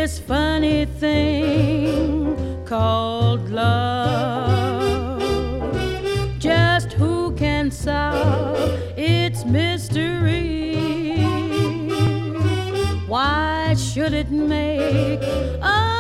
this funny thing called love. Just who can solve its mystery? Why should it make a